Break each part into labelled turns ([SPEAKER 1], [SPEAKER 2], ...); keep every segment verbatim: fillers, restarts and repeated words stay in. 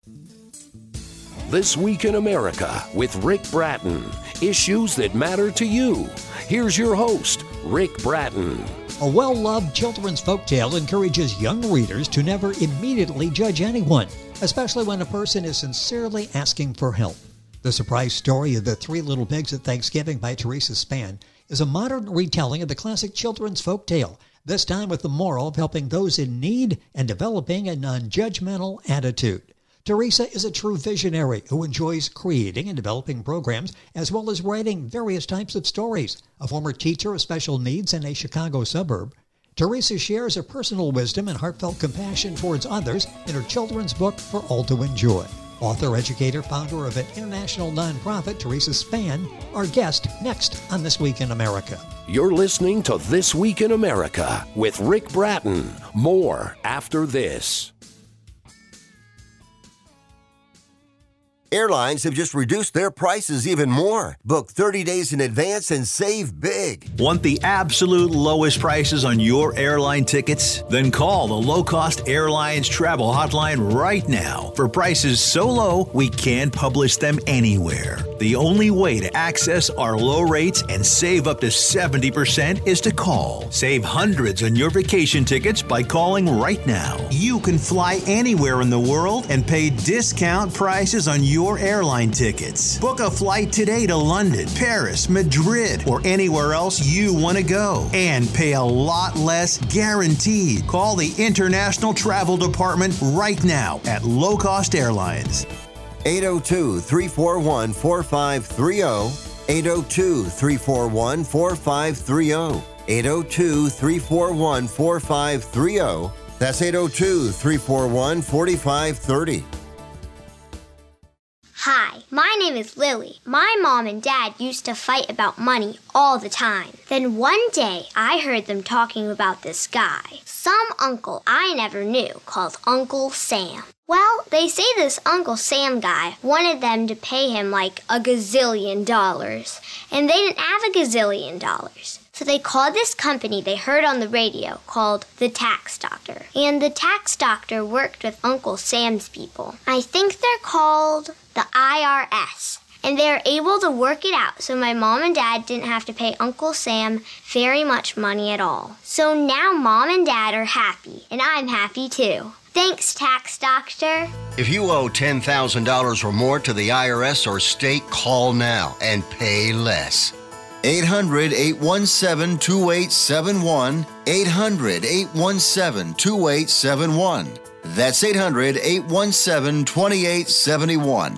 [SPEAKER 1] This Week in America with Rick Bratton. Issues that matter to you. Here's your host, Rick Bratton.
[SPEAKER 2] A well-loved children's folktale encourages young readers to never immediately judge anyone, especially when a person is sincerely asking for help. The surprise story of The Three Little Pigs at Thanksgiving by Teresa Span is a modern retelling of the classic children's folktale, this time with the moral of helping those in need and developing a non-judgmental attitude. Teresa is a true visionary who enjoys creating and developing programs as well as writing various types of stories. A former teacher of special needs in a Chicago suburb, Teresa shares her personal wisdom and heartfelt compassion towards others in her children's book For All to Enjoy. Author, educator, founder of an international nonprofit, Teresa Span, our guest next on This Week in America.
[SPEAKER 1] You're listening to This Week in America with Rick Bratton. More after this.
[SPEAKER 3] Airlines have just reduced their prices even more. Book thirty days in advance and save big.
[SPEAKER 4] Want the absolute lowest prices on your airline tickets? Then call the Low Cost Airlines Travel Hotline right now for prices so low we can't publish them anywhere. The only way to access our low rates and save up to seventy percent is to call. Save hundreds on your vacation tickets by calling right now. You can fly anywhere in the world and pay discount prices on your Your airline tickets. Book a flight today to London, Paris, Madrid, or anywhere else you want to go and pay a lot less guaranteed. Call the International Travel Department right now at Low Cost Airlines.
[SPEAKER 3] eight oh two, three four one, four five three oh, eight oh two, three four one, four five three oh, eight oh two, three four one, four five three oh. That's eight oh two, three four one, four five three oh.
[SPEAKER 5] Hi, my name is Lily. My mom and dad used to fight about money all the time. Then one day, I heard them talking about this guy, some uncle I never knew, called Uncle Sam. Well, they say this Uncle Sam guy wanted them to pay him like a gazillion dollars, and they didn't have a gazillion dollars. So they called this company they heard on the radio called the Tax Doctor. And the Tax Doctor worked with Uncle Sam's people. I think they're called the I R S. And they were able to work it out so my mom and dad didn't have to pay Uncle Sam very much money at all. So now mom and dad are happy, and I'm happy too. Thanks, Tax Doctor.
[SPEAKER 3] If you owe ten thousand dollars or more to the I R S or state, call now and pay less. eight hundred, eight one seven, two eight seven one. eight hundred, eight one seven, two eight seven one. That's eight hundred, eight one seven, two eight seven one.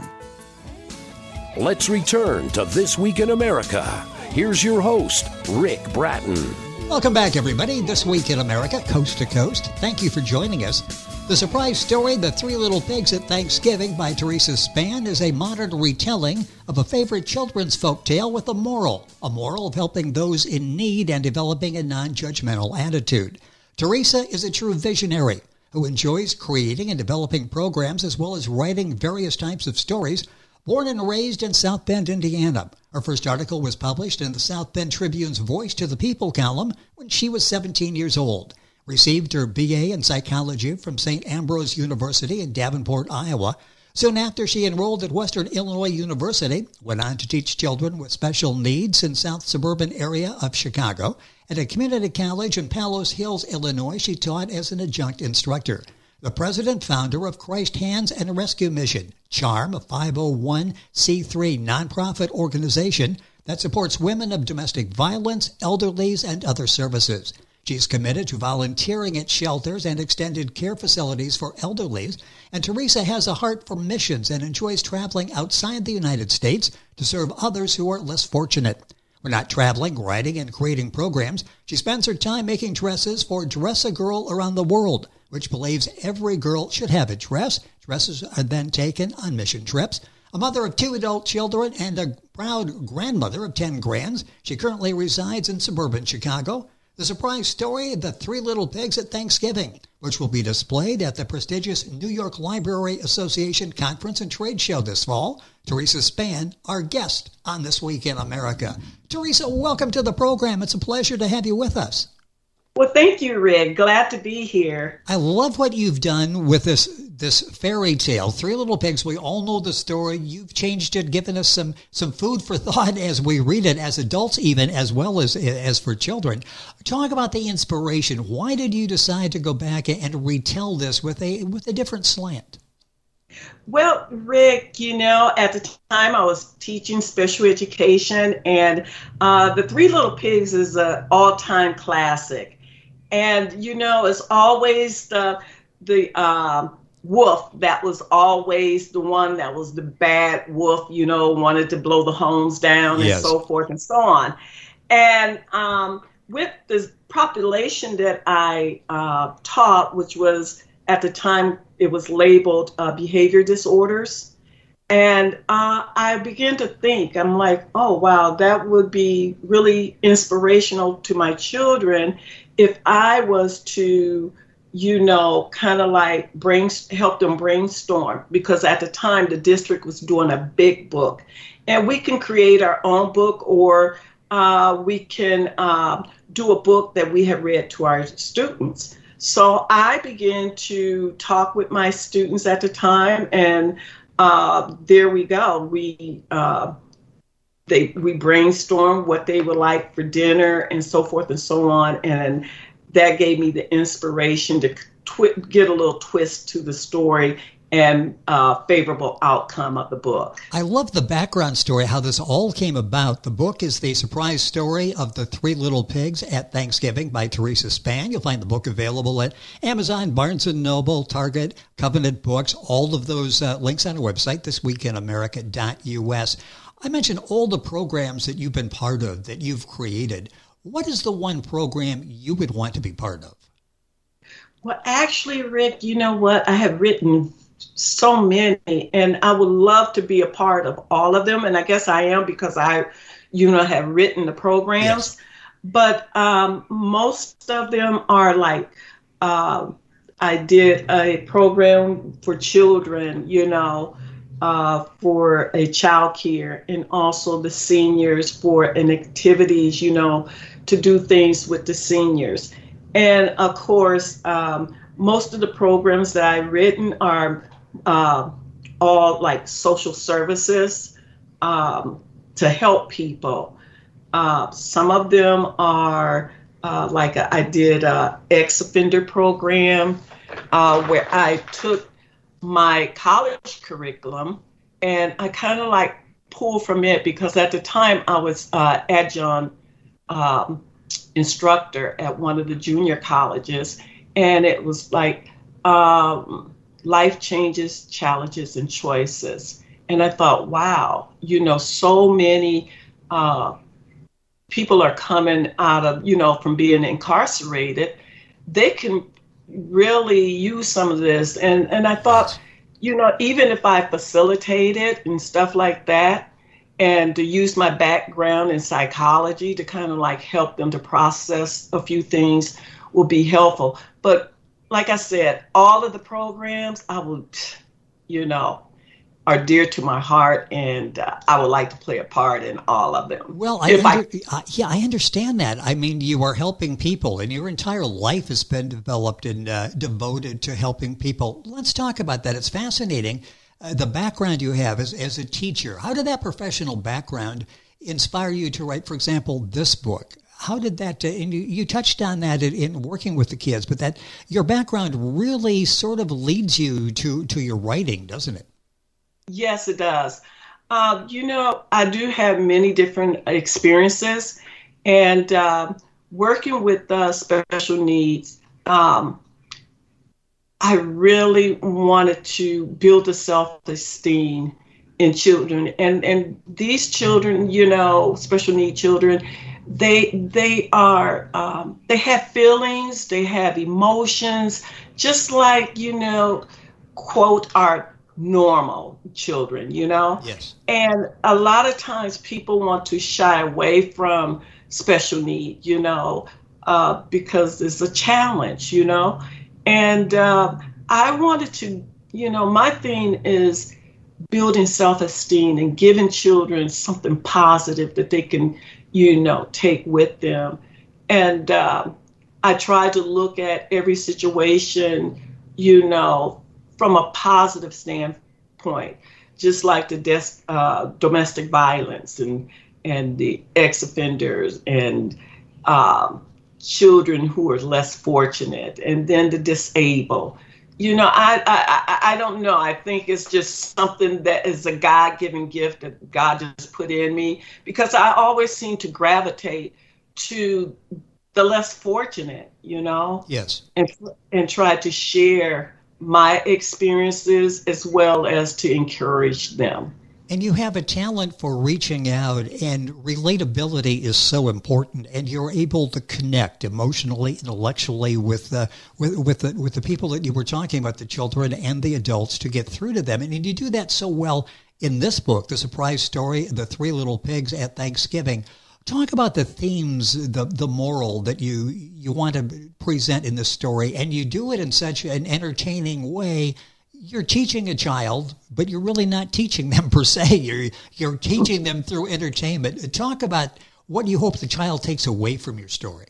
[SPEAKER 1] Let's return to This Week in America. Here's your host, Rick Bratton.
[SPEAKER 2] Welcome back, everybody. This Week in America, coast to coast. Thank you for joining us. The surprise story, The Three Little Pigs at Thanksgiving by Teresa Span, is a modern retelling of a favorite children's folk tale with a moral, a moral of helping those in need and developing a non-judgmental attitude. Teresa is a true visionary who enjoys creating and developing programs as well as writing various types of stories. Born and raised in South Bend, Indiana, her first article was published in the South Bend Tribune's Voice to the People column when she was seventeen years old. Received her B A in psychology from Saint Ambrose University in Davenport, Iowa. Soon after, she enrolled at Western Illinois University, went on to teach children with special needs in south suburban area of Chicago. At a community college in Palos Hills, Illinois, she taught as an adjunct instructor. The president founder of Christ Hands and Rescue Mission, CHARM, a five oh one c three nonprofit organization that supports women of domestic violence, elderlies, and other services. She's committed to volunteering at shelters and extended care facilities for elderlies, and Teresa has a heart for missions and enjoys traveling outside the United States to serve others who are less fortunate. When not traveling, writing, and creating programs, she spends her time making dresses for Dress a Girl Around the World, which believes every girl should have a dress. Dresses are then taken on mission trips. A mother of two adult children and a proud grandmother of ten grands, she currently resides in suburban Chicago. The surprise story, The Three Little Pigs at Thanksgiving, which will be displayed at the prestigious New York Library Association Conference and Trade Show this fall. Teresa Span, our guest on This Week in America. Teresa, welcome to the program. It's a pleasure to have you with us.
[SPEAKER 6] Well, thank you, Rick. Glad to be here.
[SPEAKER 2] I love what you've done with this this fairy tale, Three Little Pigs. We all know the story. You've changed it, given us some some food for thought as we read it, as adults even, as well as as for children. Talk about the inspiration. Why did you decide to go back and retell this with a with a different slant?
[SPEAKER 6] Well, Rick, you know, at the time I was teaching special education, and uh, The Three Little Pigs is an all-time classic. And, you know, it's always the, the um, wolf that was always the one that was the bad wolf, you know, wanted to blow the homes down
[SPEAKER 2] Yes.
[SPEAKER 6] and so forth and so on. And um, with the population that I uh, taught, which was at the time it was labeled uh, behavior disorders. And uh, I began to think, I'm like, oh, wow, that would be really inspirational to my children if I was to, you know, kind of like brain, help them brainstorm, because at the time the district was doing a big book, and we can create our own book, or uh, we can uh, do a book that we have read to our students. So I began to talk with my students at the time, and uh, there we go. We uh, they we brainstormed what they would like for dinner and so forth and so on, and that gave me the inspiration to twi- get a little twist to the story and uh, favorable outcome of the book.
[SPEAKER 2] I love the background story, how this all came about. The book is The Surprise Story of the Three Little Pigs at Thanksgiving by Teresa Span. You'll find the book available at Amazon, Barnes and Noble, Target, Covenant Books, all of those uh, links on our website, this week in america dot u s. I mentioned all the programs that you've been part of, that you've created. What is the one program you would want to be part of?
[SPEAKER 6] Well, actually, Rick, you know what? I have written so many, and I would love to be a part of all of them. And I guess I am, because I, you know, have written the programs. Yes. But um, most of them are like, uh, I did a program for children, you know, uh, for a child care, and also the seniors for an activities, you know, to do things with the seniors. And of course, um, most of the programs that I've written are uh, all like social services um, to help people. Uh, some of them are uh, like a, I did a ex-offender program uh, where I took my college curriculum and I kind of like pulled from it, because at the time I was uh, adjunct um, instructor at one of the junior colleges, and it was like um, life changes, challenges, and choices. And I thought, wow, you know, so many uh, people are coming out of, you know, from being incarcerated. They can really use some of this. And, and I thought, you know, even if I facilitate it and stuff like that, and to use my background in psychology to kind of like help them to process a few things will be helpful. But like I said, all of the programs I would, you know, are dear to my heart, and uh, I would like to play a part in all of them.
[SPEAKER 2] Well, I, under, I uh, yeah, I understand that. I mean, you are helping people, and your entire life has been developed and uh, devoted to helping people. Let's talk about that. It's fascinating. Uh, the background you have as, as a teacher, how did that professional background inspire you to write, for example, this book? How did that, uh, and you, you touched on that in, in working with the kids, but that your background really sort of leads you to, to your writing, doesn't it?
[SPEAKER 6] Yes, it does. Uh, you know, I do have many different experiences, and uh, working with uh, special needs, um, I really wanted to build a self-esteem in children. And and these children, you know, special need children, they they are um, they have feelings, they have emotions, just like, you know, quote, our normal children, you know?
[SPEAKER 2] Yes.
[SPEAKER 6] And a lot of times people want to shy away from special need, you know, uh, because it's a challenge, you know? And uh, I wanted to, you know, my thing is building self-esteem and giving children something positive that they can, you know, take with them. And uh, I try to look at every situation, you know, from a positive standpoint, just like the des- uh, domestic violence and and the ex-offenders and um, children who are less fortunate, and then the disabled. You know, I, I I don't know. I think it's just something that is a God-given gift that God just put in me, because I always seem to gravitate to the less fortunate, you know?
[SPEAKER 2] Yes.
[SPEAKER 6] And and try to share my experiences as well as to encourage them.
[SPEAKER 2] And you have a talent for reaching out, and relatability is so important. And you're able to connect emotionally, intellectually with the with with the with the people that you were talking about, the children and the adults, to get through to them. And you do that so well in this book, The Surprise Story, The Three Little Pigs at Thanksgiving. Talk about the themes, the the moral that you you want to present in this story, and you do it in such an entertaining way. You're teaching a child, but you're really not teaching them per se. You're you're teaching them through entertainment. Talk about what you hope the child takes away from your story.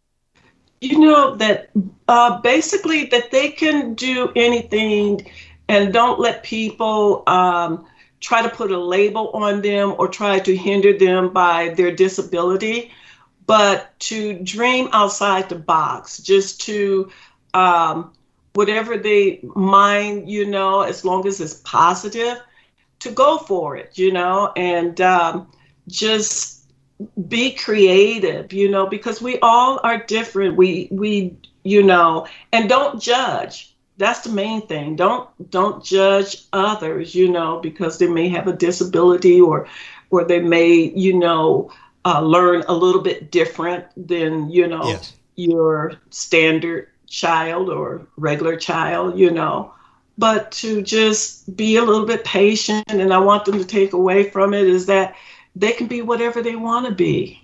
[SPEAKER 6] You know, that uh, basically that they can do anything, and don't let people um, try to put a label on them or try to hinder them by their disability, but to dream outside the box, just to um, whatever they mind, you know, as long as it's positive, to go for it, you know, and um, just be creative, you know, because we all are different. We, we, you know, and don't judge. That's the main thing. Don't, don't judge others, you know, because they may have a disability, or, or they may, you know, uh, learn a little bit different than, you know,
[SPEAKER 2] yes.
[SPEAKER 6] your standard child or regular child, you know, but to just be a little bit patient. And I want them to take away from it is that they can be whatever they want to be.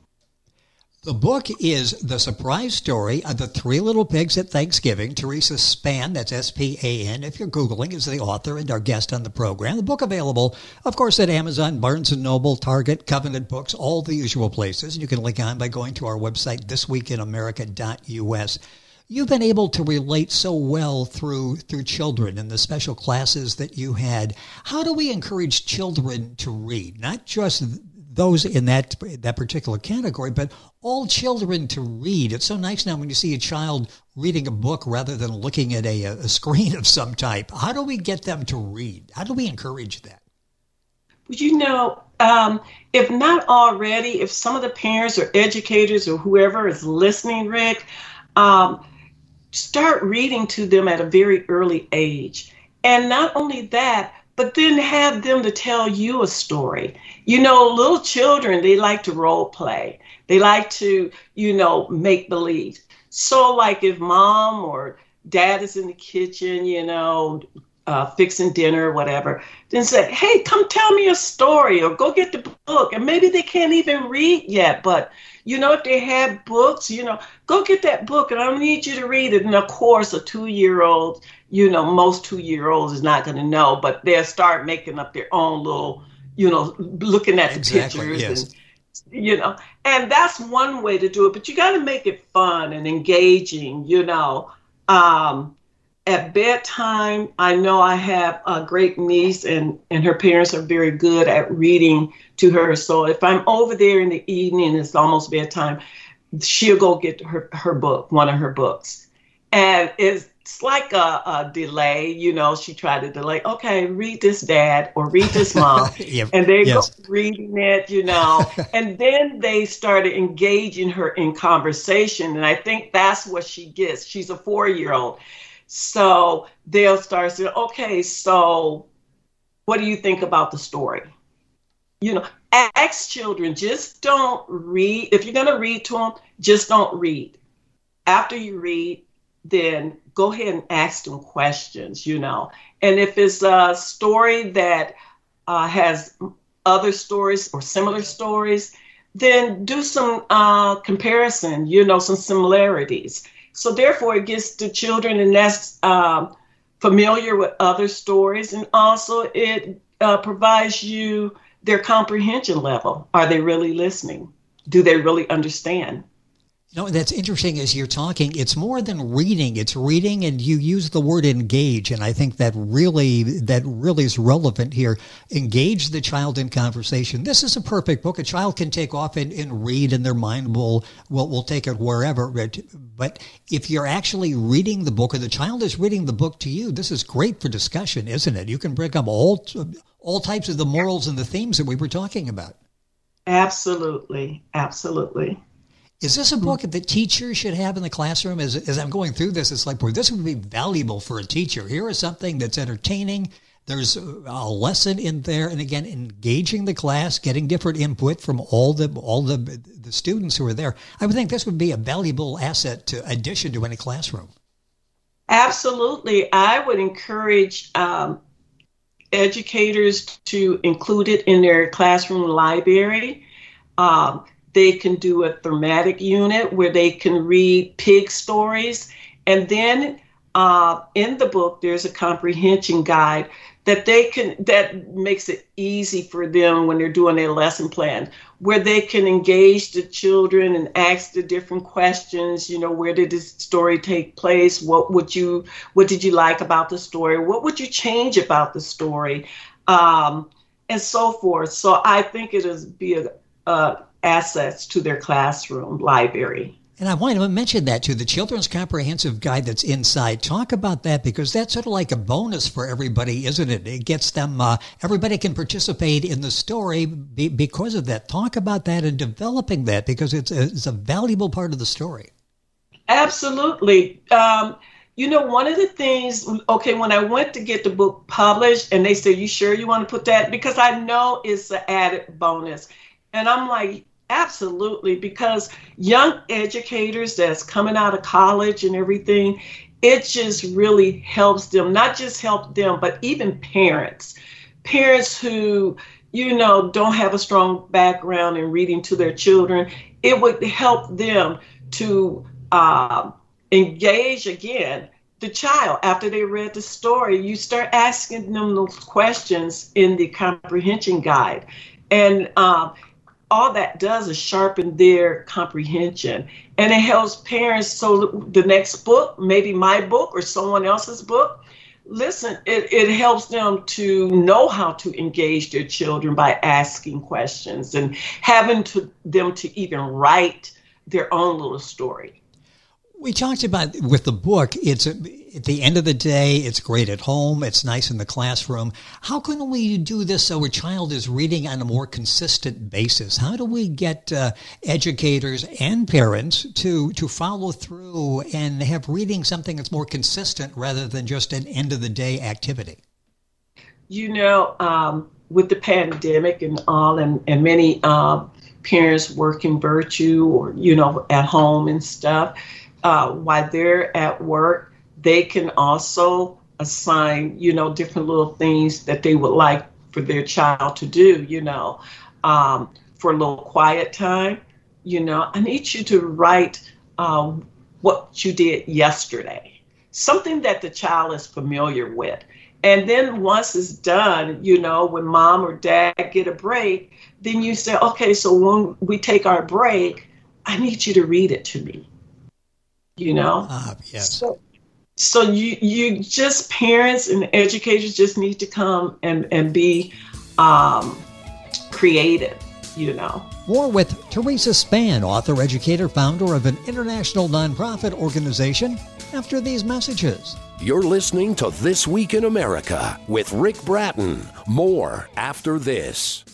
[SPEAKER 2] The book is The Surprise Story of the Three Little Pigs at Thanksgiving. Teresa Span, that's S P A N, if you're Googling, is the author and our guest on the program. The book available, of course, at Amazon, Barnes and Noble, Target, Covenant Books, all the usual places. And you can link on by going to our website, this week in america dot u s. You've been able to relate so well through through children and the special classes that you had. How do we encourage children to read? Not just those in that that particular category, but all children to read. It's so nice now when you see a child reading a book rather than looking at a, a screen of some type. How do we get them to read? How do we encourage that?
[SPEAKER 6] You know, um, if not already, if some of the parents or educators or whoever is listening, Rick, um, start reading to them at a very early age. And not only that, but then have them to tell you a story. You know, little children, they like to role play. They like to, you know, make believe. So like if mom or dad is in the kitchen, you know, uh, fixing dinner or whatever, then say, hey, come tell me a story, or go get the book. And maybe they can't even read yet, but you know, if they have books, you know, go get that book and I need you to read it. And of course, a two-year-old, you know, most two-year-olds is not going to know, but they'll start making up their own little, you know, looking at the
[SPEAKER 2] exactly,
[SPEAKER 6] pictures.
[SPEAKER 2] Yes.
[SPEAKER 6] And, you know, and that's one way to do it. But you got to make it fun and engaging, you know. Um, at bedtime, I know I have a great niece, and, and her parents are very good at reading to her. So if I'm over there in the evening, it's almost bedtime, she'll go get her, her book, one of her books. And it's like a, a delay, you know, she tried to delay, okay, read this, Dad, or read this, Mom.
[SPEAKER 2] Yep.
[SPEAKER 6] And they
[SPEAKER 2] Yes.
[SPEAKER 6] go reading it, you know, and then they started engaging her in conversation. And I think that's what she gets. She's a four-year-old. So they'll start saying, okay, so what do you think about the story? You know, ask children, just don't read. If you're going to read to them, just don't read. After you read, then go ahead and ask them questions, you know. And if it's a story that uh, has other stories or similar stories, then do some uh, comparison, you know, some similarities. So therefore, it gets the children, and that's um, familiar with other stories. And also it uh, provides you their comprehension level. Are they really listening? Do they really understand?
[SPEAKER 2] You know, that's interesting as you're talking. It's more than reading. It's reading, and you use the word engage, and I think that really that really is relevant here. Engage the child in conversation. This is a perfect book. A child can take off and, and read, and their mind will, will will take it wherever. But if you're actually reading the book, or the child is reading the book to you, this is great for discussion, isn't it? You can bring up all all types of the morals and the themes that we were talking about.
[SPEAKER 6] Absolutely, absolutely.
[SPEAKER 2] Is this a book that teachers should have in the classroom? As, as I'm going through this, it's like, boy, this would be valuable for a teacher. Here is something that's entertaining. There's a lesson in there. And again, engaging the class, getting different input from all the all the, the students who are there. I would think this would be a valuable asset to addition to any classroom.
[SPEAKER 6] Absolutely. I would encourage um, educators to include it in their classroom library. Um, They can do a thematic unit where they can read pig stories. And then uh, in the book, there's a comprehension guide that they can, that makes it easy for them when they're doing their lesson plan, where they can engage the children and ask the different questions. You know, where did this story take place? What would you, what did you like about the story? What would you change about the story? Um, and so forth. So I think it would be a, a assets to their classroom library.
[SPEAKER 2] And I want to mention that too, the Children's Comprehensive Guide that's inside. Talk about that, because that's sort of like a bonus for everybody, isn't it? It gets them, uh, everybody can participate in the story be, because of that. Talk about that and developing that, because it's a, it's a valuable part of the story.
[SPEAKER 6] Absolutely. Um, you know, one of the things, okay, when I went to get the book published and they said, you sure you want to put that? Because I know it's an added bonus. And I'm like, absolutely, because young educators that's coming out of college and everything, it just really helps them, not just help them, but even parents, parents who, you know, don't have a strong background in reading to their children. It would help them to uh, engage again the child after they read the story. You start asking them those questions in the comprehension guide. And um, all that does is sharpen their comprehension, and it helps parents. So the next book, maybe my book or someone else's book, listen, it, it helps them to know how to engage their children by asking questions and having to, them to even write their own little story.
[SPEAKER 2] We talked about with the book, it's a, at the end of the day, it's great at home, it's nice in the classroom. How can we do this so a child is reading on a more consistent basis? How do we get uh, educators and parents to, to follow through and have reading something that's more consistent rather than just an end-of-the-day activity?
[SPEAKER 6] You know, um, with the pandemic and all, and, and many uh, parents working virtual or, you know, at home and stuff, Uh, while they're at work, they can also assign, you know, different little things that they would like for their child to do, you know, um, for a little quiet time. You know, I need you to write um, what you did yesterday, something that the child is familiar with. And then once it's done, you know, when mom or dad get a break, then you say, okay, so when we take our break, I need you to read it to me. You know,
[SPEAKER 2] uh, yes.
[SPEAKER 6] so, so you you just parents and educators just need to come and, and be um, creative, you know.
[SPEAKER 2] More with Teresa Span, author, educator, founder of an international nonprofit organization, after these messages.
[SPEAKER 1] You're listening to This Week in America with Rick Bratton. More after this.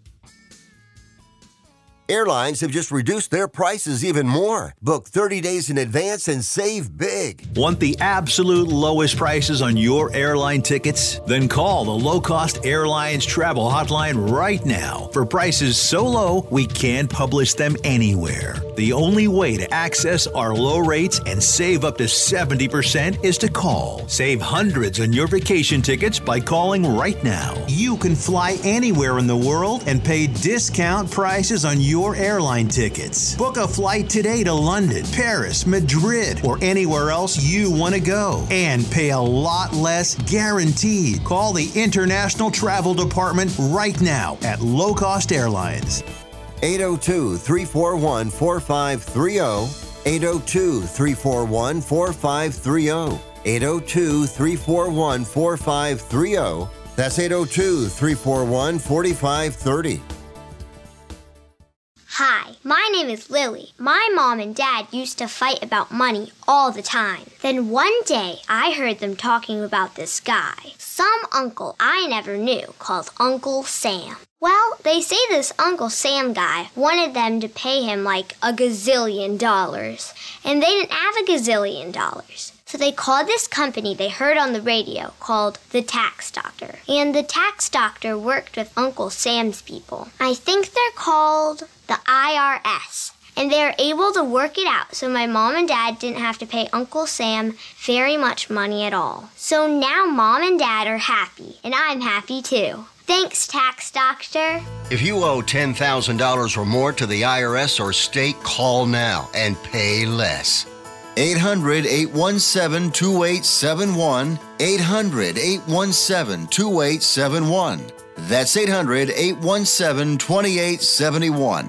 [SPEAKER 3] Airlines have just reduced their prices even more. Book thirty days in advance and save big.
[SPEAKER 4] Want the absolute lowest prices on your airline tickets? Then call the Low Cost Airlines Travel Hotline right now for prices so low we can't publish them anywhere. The only way to access our low rates and save up to seventy percent is to call. Save hundreds on your vacation tickets by calling right now.
[SPEAKER 7] You can fly anywhere in the world and pay discount prices on your your airline tickets. Book a flight today to London, Paris, Madrid, or anywhere else you want to go and pay a lot less guaranteed. Call the International Travel Department right now at Low Cost Airlines.
[SPEAKER 3] eight oh two, three four one, four five three oh, eight oh two, three four one, four five three oh. eight oh two, three four one, four five three oh. That's eight oh two, three four one, four five three oh.
[SPEAKER 5] Hi, my name is Lily. My mom and dad used to fight about money all the time. Then one day, I heard them talking about this guy, some uncle I never knew, called Uncle Sam. Well, they say this Uncle Sam guy wanted them to pay him like a gazillion dollars, and they didn't have a gazillion dollars. So they called this company they heard on the radio called the Tax Doctor. And the Tax Doctor worked with Uncle Sam's people. I think they're called the I R S. And they were able to work it out so my mom and dad didn't have to pay Uncle Sam very much money at all. So now mom and dad are happy, and I'm happy too. Thanks, Tax Doctor.
[SPEAKER 3] If you owe ten thousand dollars or more to the I R S or state, call now and pay less. eight hundred, eight one seven, two eight seven one. eight hundred, eight one seven, two eight seven one. That's eight hundred, eight one seven, two eight seven one.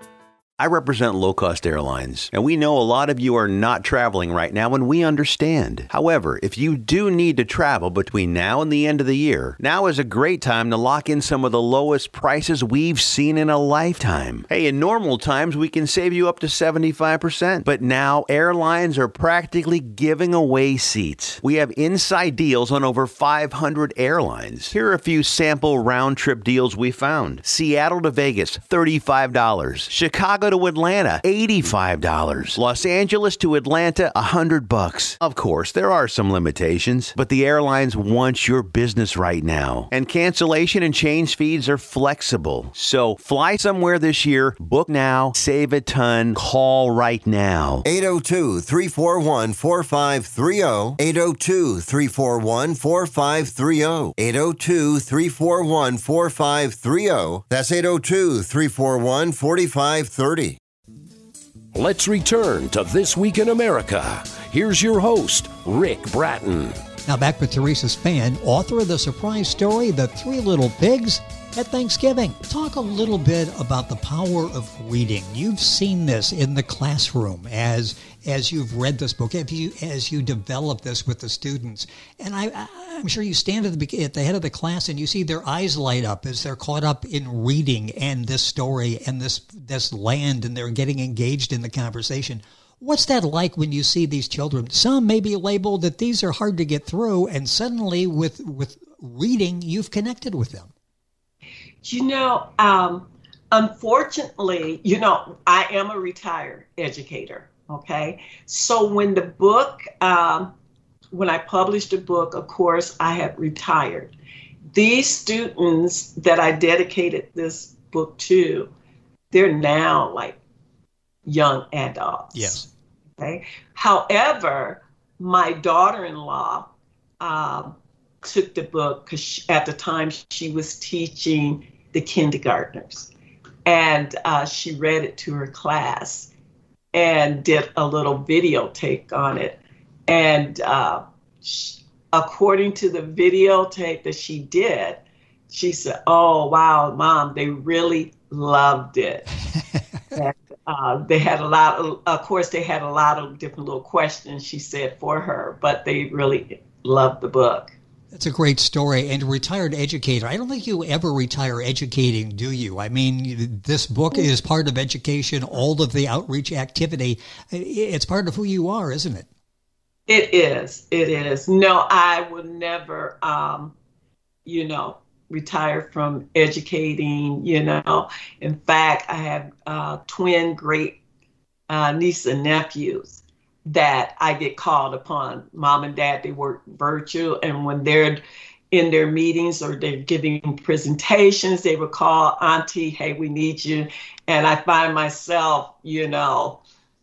[SPEAKER 8] I represent low-cost airlines, and we know a lot of you are not traveling right now, and we understand. However, if you do need to travel between now and the end of the year, now is a great time to lock in some of the lowest prices we've seen in a lifetime. Hey, in normal times, we can save you up to seventy-five percent, but now airlines are practically giving away seats. We have inside deals on over five hundred airlines. Here are a few sample round-trip deals we found. Seattle to Vegas, thirty-five dollars. Chicago to Atlanta, eighty-five dollars. Los Angeles to Atlanta, one hundred bucks. Of course, there are some limitations, but the airlines want your business right now. And cancellation and change fees are flexible. So fly somewhere this year, book now, save a ton, call right now.
[SPEAKER 3] eight oh two, three four one, four five three oh. eight oh two, three four one, four five three oh. eight oh two, three four one, four five three oh. That's eight oh two, three four one, four five three oh.
[SPEAKER 1] Let's return to This Week in America. Here's your host, Rick Bratton.
[SPEAKER 2] Now back with Teresa Span, author of the surprise story, The Three Little Pigs at Thanksgiving. Talk a little bit about the power of reading. You've seen this in the classroom as as you've read this book, as you, as you develop this with the students. And I, I'm sure you stand at the, at the head of the class and you see their eyes light up as they're caught up in reading and this story and this this land, and they're getting engaged in the conversation. What's that like when you see these children? Some may be labeled that these are hard to get through, and suddenly with with reading, you've connected with them.
[SPEAKER 6] You know, um, unfortunately, you know, I am a retired educator, okay? So when the book, um, when I published a book, of course, I had retired. These students that I dedicated this book to, they're now like young adults.
[SPEAKER 2] Yes.
[SPEAKER 6] Okay. However, my daughter-in-law um, took the book because at the time she was teaching the kindergartners, and uh, she read it to her class and did a little videotape on it. And uh, she, according to the videotape that she did, she said, "Oh, wow, Mom, they really loved it." And, uh, they had a lot of, of course, they had a lot of different little questions, she said, for her, but they really loved the book.
[SPEAKER 2] That's a great story. And a retired educator, I don't think you ever retire educating, do you? I mean, this book is part of education, all of the outreach activity. It's part of who you are, isn't it?
[SPEAKER 6] It is. It is. No, I would never, um, you know, retire from educating, you know. In fact, I have uh, twin great uh, niece and nephews that I get called upon. Mom and Dad, they work virtual, and when they're in their meetings or they're giving presentations, they will call Auntie, "Hey, we need you." And I find myself, you know,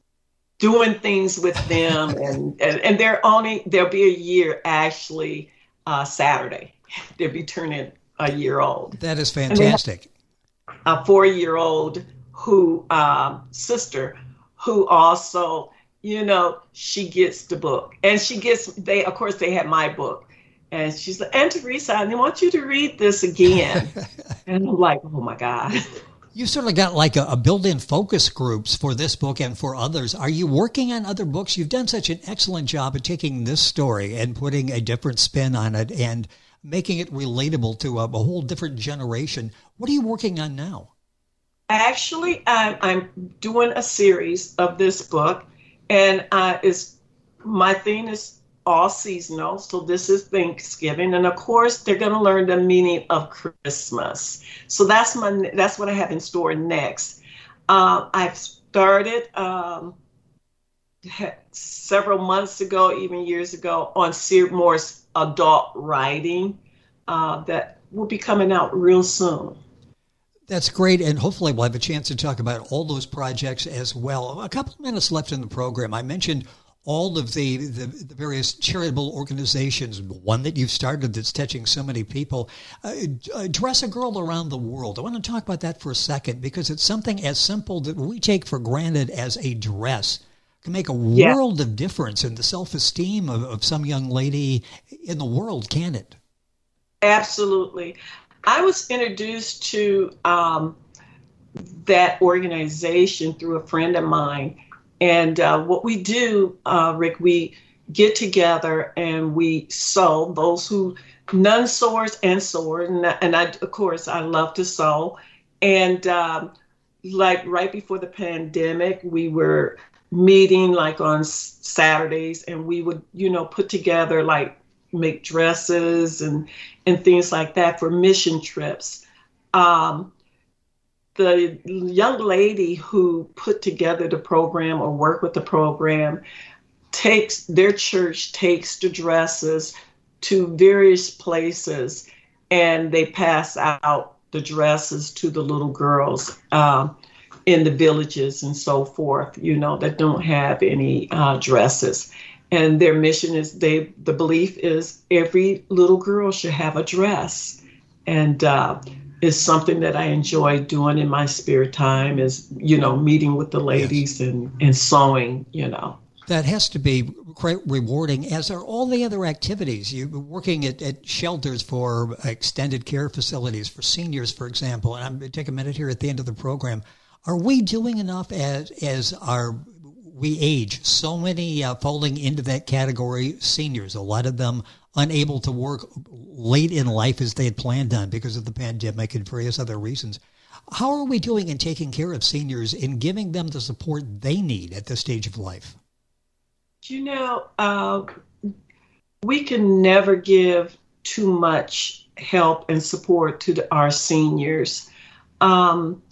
[SPEAKER 6] doing things with them, and, and, and they're only, there'll be a year actually uh, Saturday. They'll be turning a year old.
[SPEAKER 2] That is fantastic.
[SPEAKER 6] A four-year-old who, um, sister, who also, you know, she gets the book. And she gets, they, of course, they have my book. And she's like, "Aunt Teresa, I want you to read this again." And I'm like, "Oh my God."
[SPEAKER 2] You sort of got like a, a built-in focus groups for this book and for others. Are you working on other books? You've done such an excellent job of taking this story and putting a different spin on it and making it relatable to a, a whole different generation. What are you working on now?
[SPEAKER 6] Actually, I'm, I'm doing a series of this book, and uh, it's, my theme is all seasonal. So this is Thanksgiving, and of course they're going to learn the meaning of Christmas. So that's my that's what I have in store next. Uh, I've started um, several months ago, even years ago, on Sear Moore's adult writing uh, that will be coming out real soon.
[SPEAKER 2] That's great, and hopefully we'll have a chance to talk about all those projects as well. A couple of minutes left in the program. I mentioned all of the, the, the various charitable organizations, one that you've started that's touching so many people. Uh, uh, Dress a Girl Around the World. I want to talk about that for a second because it's something as simple that we take for granted as a dress can make a yeah. world of difference in the self-esteem of, of some young lady in the world, can it? Absolutely.
[SPEAKER 6] I was introduced to um, that organization through a friend of mine. And uh, what we do, uh, Rick, we get together and we sew, those who, non-sewers and sewers, and, and I, of course, I love to sew. And um, like right before the pandemic, we were meeting like on Saturdays, and we would, you know, put together like make dresses and, and things like that for mission trips. Um, The young lady who put together the program or worked with the program takes, their church takes the dresses to various places, and they pass out the dresses to the little girls um, in the villages and so forth, you know, that don't have any uh, dresses. And their mission is, they, the belief is every little girl should have a dress. And uh, is something that I enjoy doing in my spare time is, you know, meeting with the ladies yes. and, and sewing, you know.
[SPEAKER 2] That has to be quite rewarding, as are all the other activities. You're working at, at shelters for extended care facilities for seniors, for example. And I'm going to take a minute here at the end of the program. Are we doing enough as, as our we age? So many uh, falling into that category, seniors, a lot of them unable to work late in life as they had planned on because of the pandemic and various other reasons. How are we doing in taking care of seniors and giving them the support they need at this stage of life?
[SPEAKER 6] You know, uh, we can never give too much help and support to the, our seniors. Um,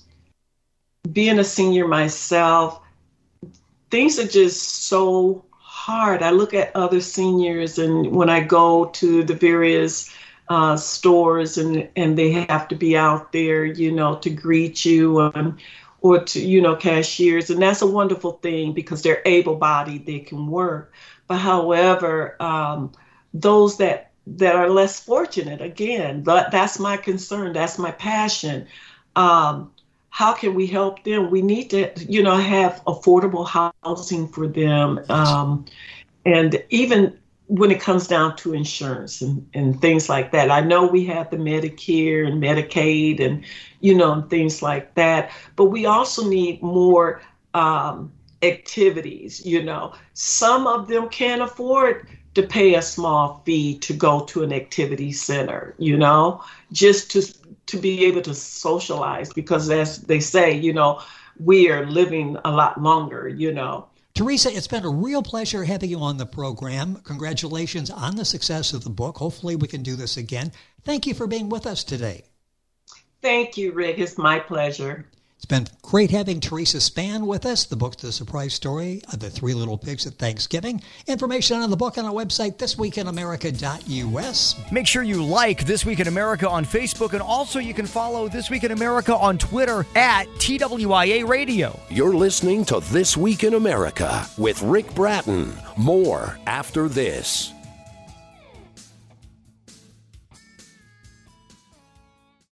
[SPEAKER 6] being a senior myself, things are just so hard. I look at other seniors, and when I go to the various uh, stores and and they have to be out there, you know, to greet you and, or to, you know, cashiers. And that's a wonderful thing because they're able-bodied, they can work. But however, um, those that, that are less fortunate, again, that, that's my concern. That's my passion. Um, How can we help them? We need to, you know, have affordable housing for them. Um, and even when it comes down to insurance and, and things like that, I know we have the Medicare and Medicaid and, you know, and things like that, but we also need more um, activities, you know. Some of them can't afford to pay a small fee to go to an activity center, you know, just to to be able to socialize, because as they say, you know, we are living a lot longer, you know.
[SPEAKER 2] Teresa, it's been a real pleasure having you on the program. Congratulations on the success of the book. Hopefully we can do this again. Thank you for being with us today.
[SPEAKER 6] Thank you, Rick. It's my pleasure.
[SPEAKER 2] It's been great having Teresa Span with us. The book, The Surprise Story of the Three Little Pigs at Thanksgiving. Information on the book on our website, this week in america dot u s.
[SPEAKER 9] Make sure you like This Week in America on Facebook, and also you can follow This Week in America on Twitter at T W I A Radio.
[SPEAKER 1] You're listening to This Week in America with Rick Bratton. More after this.